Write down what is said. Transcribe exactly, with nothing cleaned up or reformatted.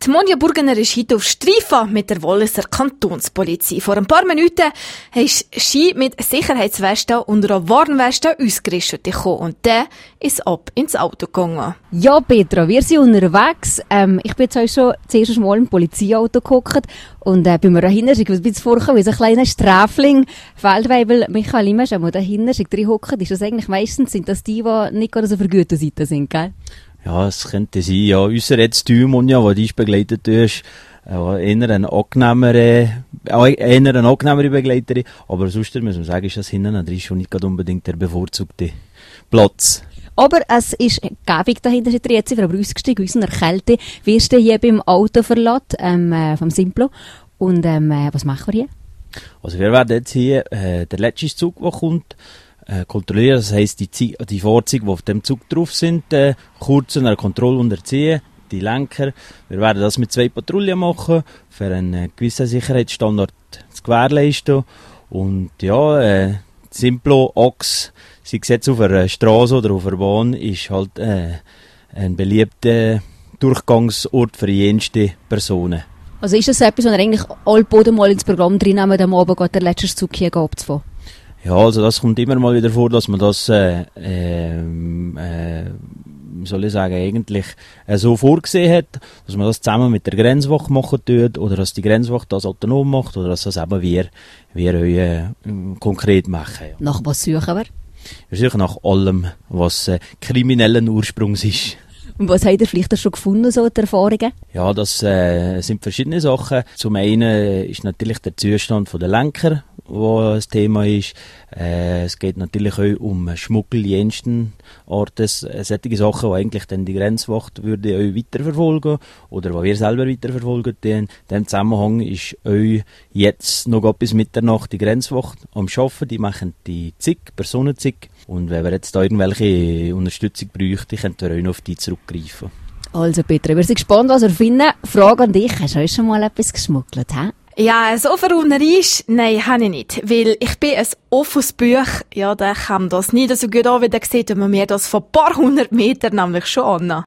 Die Monja Burgener ist heute auf Streifen mit der Walliser Kantonspolizei. Vor ein paar Minuten ist sie mit Sicherheitswesten und einer Warnweste ausgerüstet gekommen und der ist ab ins Auto gegangen. Ja, Petra, wir sind unterwegs. Ähm, ich bin jetzt heute schon zuerst mal im Polizeiauto gehockt und äh, bei mir dahinter ist ein bisschen vorgekommen wie so ein kleiner Sträfling. Feldweibel Michael Imesch, der dahinter drin hockt, ist das eigentlich meistens, sind das die, die nicht gerade so für gute Seite sind, gell? Ja, es könnte sein, ja. Unser jetzt die Monja, die dich begleitet hast, äh, eher eine angenehmere, äh, eher eine angenehmere Begleiterin. Aber sonst muss man sagen, ist das hinten drin schon nicht gerade unbedingt der bevorzugte Platz. Aber es ist gäbig dahinter, sind wir jetzt aber ausgestiegen, aus einer Kälte. Wirst du hier beim Auto verlassen, ähm, äh, vom Simplo. Und, ähm, äh, was machen wir hier? Also wir werden jetzt hier, äh, der letzte Zug, der kommt, Äh, kontrollieren, das heisst, die, Zie- die Fahrzeuge, die auf dem Zug drauf sind, äh, kurz einer Kontrolle unterziehen, die Lenker. Wir werden das mit zwei Patrouillen machen, für einen äh, gewissen Sicherheitsstandard zu gewährleisten. Und ja, äh, Simplo, Ochs, sei es jetzt auf einer Straße oder auf einer Bahn, ist halt äh, ein beliebter Durchgangsort für jenste Personen. Also ist das etwas, was ihr eigentlich alle Boden mal ins Programm drin haben, am Abend geht der letzte Zug hier abzufahren? Ja, also das kommt immer mal wieder vor, dass man das, äh, ähm, äh, wie soll ich sagen, eigentlich äh, so vorgesehen hat, dass man das zusammen mit der Grenzwacht machen tut, oder dass die Grenzwacht das autonom macht, oder dass das eben wir, wir äh, konkret machen. Ja. Nach was suchen wir? Wir suchen nach allem, was äh, kriminellen Ursprungs ist. Und was habt ihr vielleicht schon gefunden, so die Erfahrungen? Ja, das äh, sind verschiedene Sachen. Zum einen ist natürlich der Zustand der Lenker, wo das Thema ist. Äh, es geht natürlich auch um Schmuggel jensten Ortes, äh, solche Sachen, die eigentlich dann die Grenzwacht würde euch weiterverfolgen oder die wir selber weiterverfolgen. In diesem Zusammenhang ist euch jetzt noch bis Mitternacht die Grenzwacht am Arbeiten. Die machen die Z I G, Personen-Z I G. Und wenn wir jetzt da irgendwelche Unterstützung bräuchten, könnt ihr auch noch auf die zurückgreifen. Also Petra, wir sind gespannt, was wir finden. Frage an dich, hast du schon mal etwas geschmuggelt, hä? Ja, so verwunderlich, nein, habe ich nicht. Weil ich bin ein offenes Buch, ja, da kann das nicht so gut an, wie der sieht, wenn man mir das von ein paar hundert Metern nämlich schon an.